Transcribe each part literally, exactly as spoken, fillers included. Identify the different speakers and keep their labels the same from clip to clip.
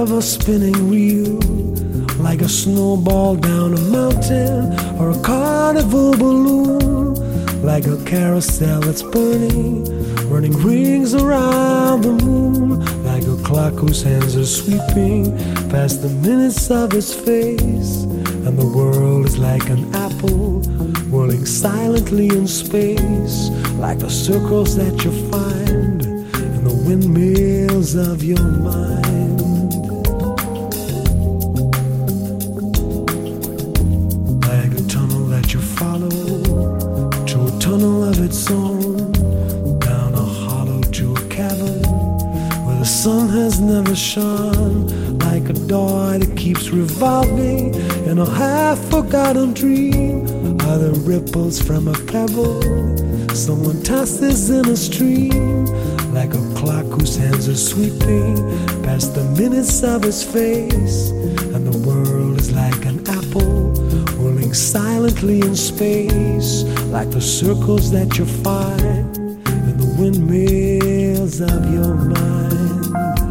Speaker 1: ever-spinning reel, like a snowball down a mountain or a carnival balloon, like a carousel that's burning, running rings around the moon, like a clock whose hands are sweeping past the minutes of its face. And the world is like an apple whirling silently in space, like the circles that you find in the windmills of your mind. Like a tunnel that you follow to a tunnel of its own, down a hollow to a cavern where the sun has never shone, like a door that keeps revolving in a half-forgotten dream, are the ripples from a pebble someone tosses in a stream, like a clock whose hands are sweeping past the minutes of its face. And the world is like an apple whirling silently in space, like the circles that you find in the windmills of your mind.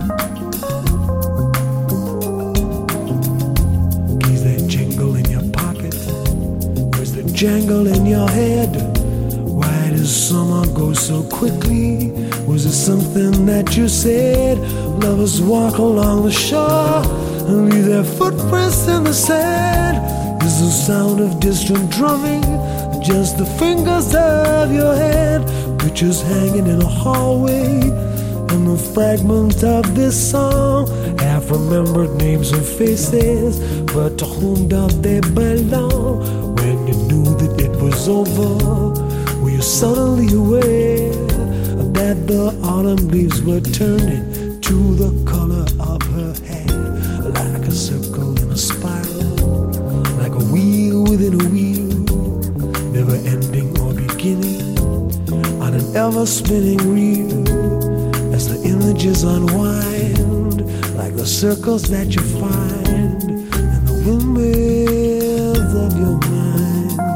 Speaker 1: Keys that jingle in your pocket, words that jangle in your head. Why does summer go so quickly? Was it something that you said? Lovers walk along the shore and leave their footprints in the sand. Is the sound of distant drumming just the fingers of your hand? Pictures hanging in a hallway, and the fragment of this song, half-remembered names and faces, but to whom do they belong? When you knew that it was over, were you suddenly aware that the autumn leaves were turning to the color of her hair, like a circle in a spiral, like a wheel within a wheel, never ending or beginning, on an ever-spinning reel, as the images unwind, like the circles that you find in the windmills of your mind.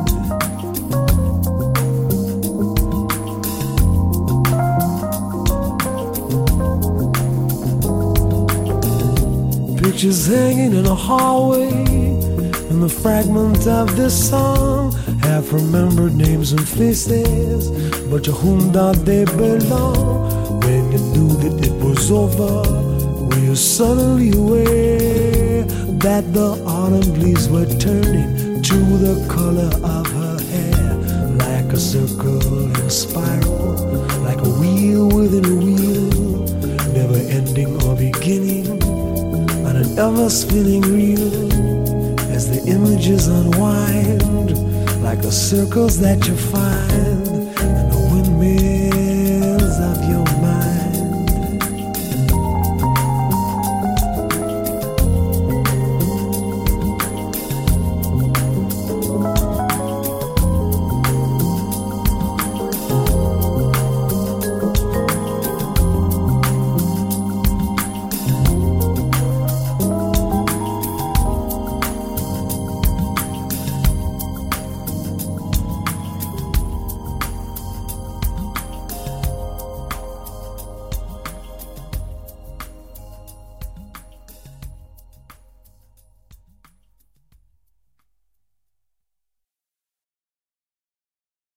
Speaker 1: Pictures hanging in a hallway, and the fragment of this song, half-remembered names and faces, but to whom do they belong? When you knew that it was over, were you suddenly aware that the autumn leaves were turning to the color of her hair, like a circle in a spiral, like a wheel within a wheel, never ending or beginning, on an ever-spinning reel, as the images unwind, like the circles that you find